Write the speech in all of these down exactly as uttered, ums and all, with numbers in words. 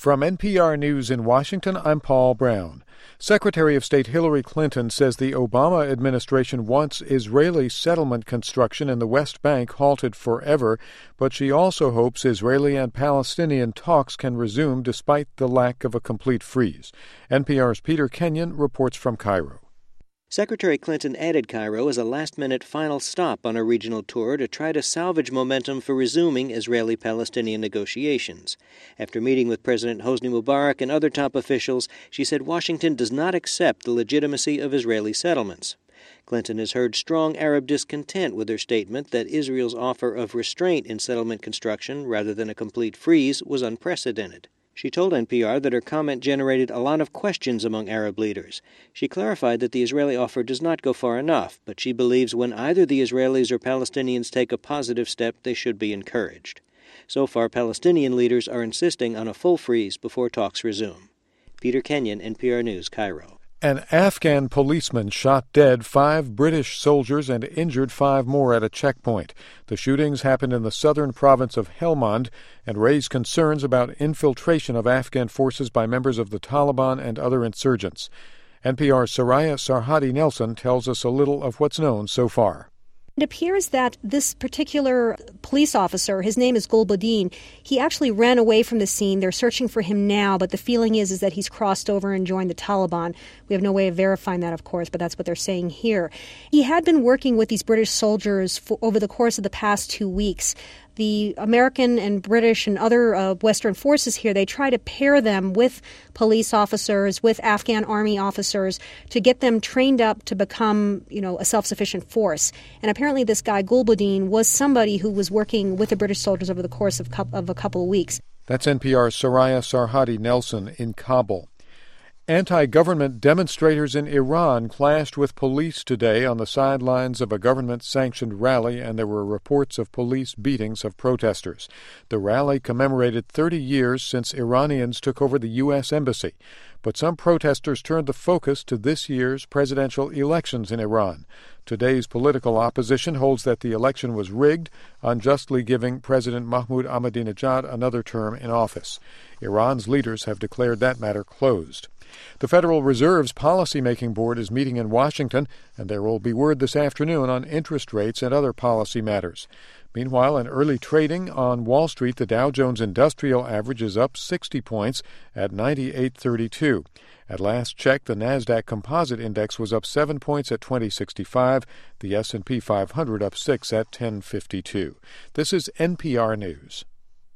From N P R News in Washington, I'm Paul Brown. Secretary of State Hillary Clinton says the Obama administration wants Israeli settlement construction in the West Bank halted forever, but she also hopes Israeli and Palestinian talks can resume despite the lack of a complete freeze. N P R's Peter Kenyon reports from Cairo. Secretary Clinton added Cairo as a last-minute final stop on a regional tour to try to salvage momentum for resuming Israeli-Palestinian negotiations. After meeting with President Hosni Mubarak and other top officials, she said Washington does not accept the legitimacy of Israeli settlements. Clinton has heard strong Arab discontent with her statement that Israel's offer of restraint in settlement construction rather than a complete freeze was unprecedented. She told N P R that her comment generated a lot of questions among Arab leaders. She clarified that the Israeli offer does not go far enough, but she believes when either the Israelis or Palestinians take a positive step, they should be encouraged. So far, Palestinian leaders are insisting on a full freeze before talks resume. Peter Kenyon, N P R News, Cairo. An Afghan policeman shot dead five British soldiers and injured five more at a checkpoint. The shootings happened in the southern province of Helmand and raised concerns about infiltration of Afghan forces by members of the Taliban and other insurgents. N P R's Soraya Sarhadi Nelson tells us a little of what's known so far. It appears that this particular police officer, his name is Gulbuddin, he actually ran away from the scene. They're searching for him now, but the feeling is, is that he's crossed over and joined the Taliban. We have no way of verifying that, of course, but that's what they're saying here. He had been working with these British soldiers for, over the course of the past two weeks. The American and British and other uh, Western forces here, they try to pair them with police officers, with Afghan army officers to get them trained up to become, you know, a self-sufficient force. And apparently this guy, Gulbuddin, was somebody who was working with the British soldiers over the course of, of a couple of weeks. That's N P R's Soraya Sarhadi Nelson in Kabul. Anti-government demonstrators in Iran clashed with police today on the sidelines of a government-sanctioned rally, and there were reports of police beatings of protesters. The rally commemorated thirty years since Iranians took over the U S embassy, but some protesters turned the focus to this year's presidential elections in Iran. Today's political opposition holds that the election was rigged, unjustly giving President Mahmoud Ahmadinejad another term in office. Iran's leaders have declared that matter closed. The Federal Reserve's policymaking board is meeting in Washington, and there will be word this afternoon on interest rates and other policy matters. Meanwhile, in early trading on Wall Street, the Dow Jones Industrial Average is up sixty points at ninety-eight thirty-two. At last check, the NASDAQ Composite Index was up seven points at twenty sixty-five, the S and P five hundred up six at ten fifty-two. This is N P R News.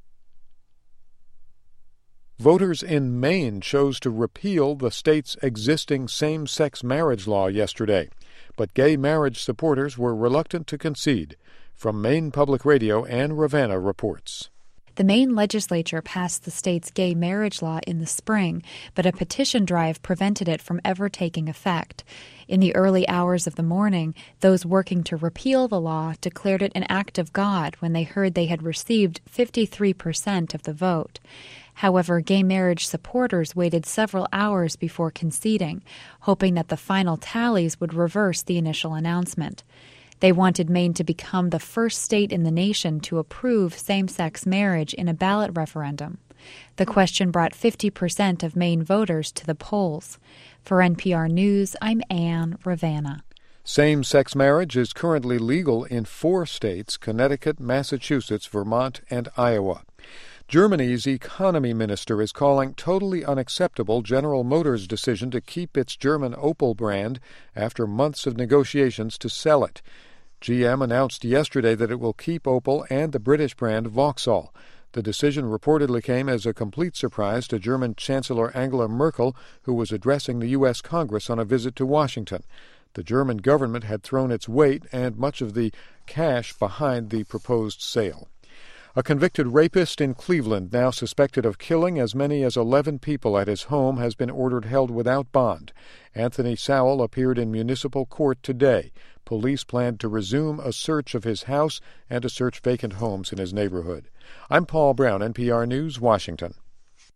Voters in Maine chose to repeal the state's existing same-sex marriage law yesterday, but gay marriage supporters were reluctant to concede. From Maine Public Radio, Ann Ravanna reports. The Maine legislature passed the state's gay marriage law in the spring, but a petition drive prevented it from ever taking effect. In the early hours of the morning, those working to repeal the law declared it an act of God when they heard they had received fifty-three percent of the vote. However, gay marriage supporters waited several hours before conceding, hoping that the final tallies would reverse the initial announcement. They wanted Maine to become the first state in the nation to approve same-sex marriage in a ballot referendum. The question brought fifty percent of Maine voters to the polls. For N P R News, I'm Ann Ravanna. Same-sex marriage is currently legal in four states: Connecticut, Massachusetts, Vermont, and Iowa. Germany's economy minister is calling totally unacceptable General Motors' decision to keep its German Opel brand after months of negotiations to sell it. G M announced yesterday that it will keep Opel and the British brand Vauxhall. The decision reportedly came as a complete surprise to German Chancellor Angela Merkel, who was addressing the U S Congress on a visit to Washington. The German government had thrown its weight and much of the cash behind the proposed sale. A convicted rapist in Cleveland, now suspected of killing as many as eleven people at his home, has been ordered held without bond. Anthony Sowell appeared in municipal court today. Police planned to resume a search of his house and to search vacant homes in his neighborhood. I'm Paul Brown, N P R News, Washington.